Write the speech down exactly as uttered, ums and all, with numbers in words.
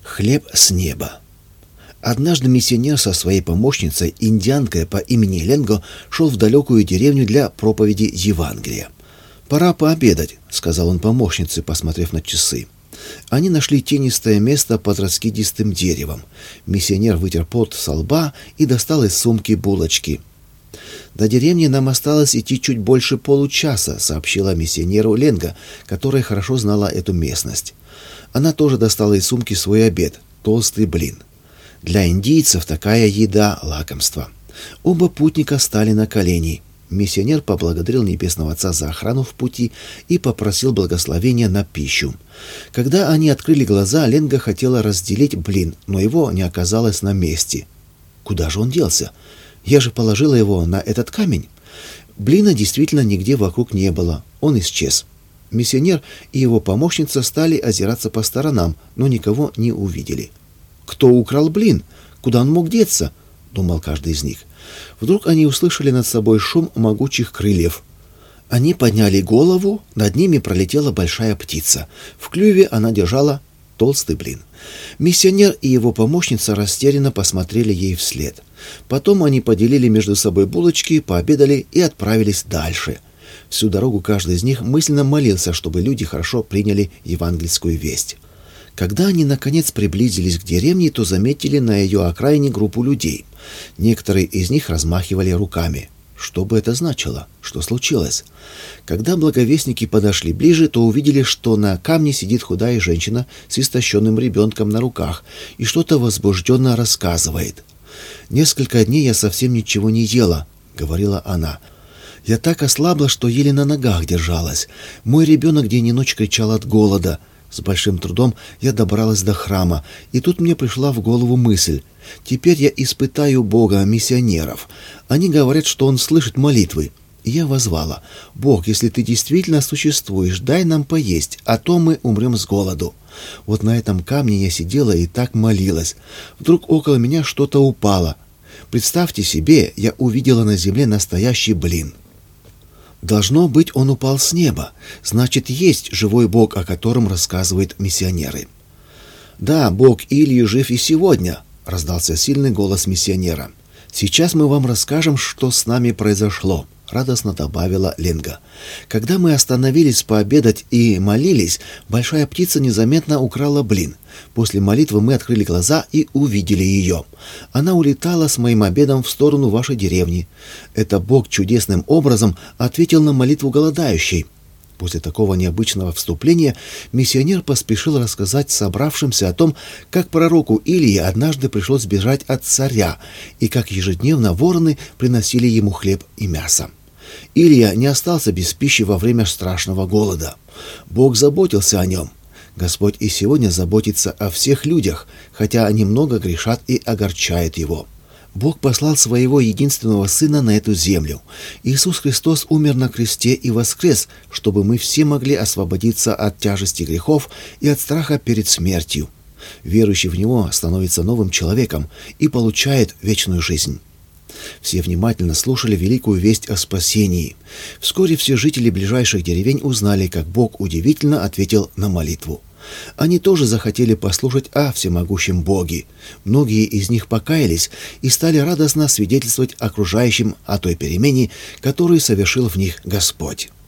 Хлеб с неба. Однажды миссионер со своей помощницей, индианкой по имени Ленго, шел в далекую деревню для проповеди Евангелия. «Пора пообедать», — сказал он помощнице, посмотрев на часы. Они нашли тенистое место под раскидистым деревом. Миссионер вытер пот со лба и достал из сумки булочки. «До деревни нам осталось идти чуть больше получаса», — сообщила миссионеру Ленго, которая хорошо знала эту местность. Она тоже достала из сумки свой обед — толстый блин. Для индийцев такая еда — лакомство. Оба путника стали на колени. Миссионер поблагодарил Небесного Отца за охрану в пути и попросил благословения на пищу. Когда они открыли глаза, Ленго хотела разделить блин, но его не оказалось на месте. Куда же он делся? Я же положила его на этот камень. Блина действительно нигде вокруг не было. Он исчез. Миссионер и его помощница стали озираться по сторонам, но никого не увидели. «Кто украл блин? Куда он мог деться?» — думал каждый из них. Вдруг они услышали над собой шум могучих крыльев. Они подняли голову, над ними пролетела большая птица. В клюве она держала толстый блин. Миссионер и его помощница растерянно посмотрели ей вслед. Потом они поделили между собой булочки, пообедали и отправились дальше. Всю дорогу каждый из них мысленно молился, чтобы люди хорошо приняли евангельскую весть. Когда они, наконец, приблизились к деревне, то заметили на ее окраине группу людей. Некоторые из них размахивали руками. Что бы это значило? Что случилось? Когда благовестники подошли ближе, то увидели, что на камне сидит худая женщина с истощенным ребенком на руках и что-то возбужденно рассказывает. «Несколько дней я совсем ничего не ела», — говорила она. «Я так ослабла, что еле на ногах держалась. Мой ребенок день и ночь кричал от голода. С большим трудом я добралась до храма, и тут мне пришла в голову мысль. Теперь я испытаю Бога миссионеров. Они говорят, что Он слышит молитвы. И я воззвала: «Бог, если Ты действительно существуешь, дай нам поесть, а то мы умрем с голоду». Вот на этом камне я сидела и так молилась. Вдруг около меня что-то упало. Представьте себе, я увидела на земле настоящий блин. Должно быть, он упал с неба. Значит, есть живой Бог, о котором рассказывают миссионеры. «Да, Бог Илии жив и сегодня», — раздался сильный голос миссионера. «Сейчас мы вам расскажем, что с нами произошло», — радостно добавила Ленго. «Когда мы остановились пообедать и молились, большая птица незаметно украла блин. После молитвы мы открыли глаза и увидели ее. Она улетала с моим обедом в сторону вашей деревни. Это Бог чудесным образом ответил на молитву голодающей». После такого необычного вступления миссионер поспешил рассказать собравшимся о том, как пророку Илии однажды пришлось бежать от царя, и как ежедневно вороны приносили ему хлеб и мясо. Илия не остался без пищи во время страшного голода. Бог заботился о нем. Господь и сегодня заботится о всех людях, хотя они много грешат и огорчают Его. Бог послал Своего единственного Сына на эту землю. Иисус Христос умер на кресте и воскрес, чтобы мы все могли освободиться от тяжести грехов и от страха перед смертью. Верующий в Него становится новым человеком и получает вечную жизнь. Все внимательно слушали великую весть о спасении. Вскоре все жители ближайших деревень узнали, как Бог удивительно ответил на молитву. Они тоже захотели послушать о всемогущем Боге. Многие из них покаялись и стали радостно свидетельствовать окружающим о той перемене, которую совершил в них Господь.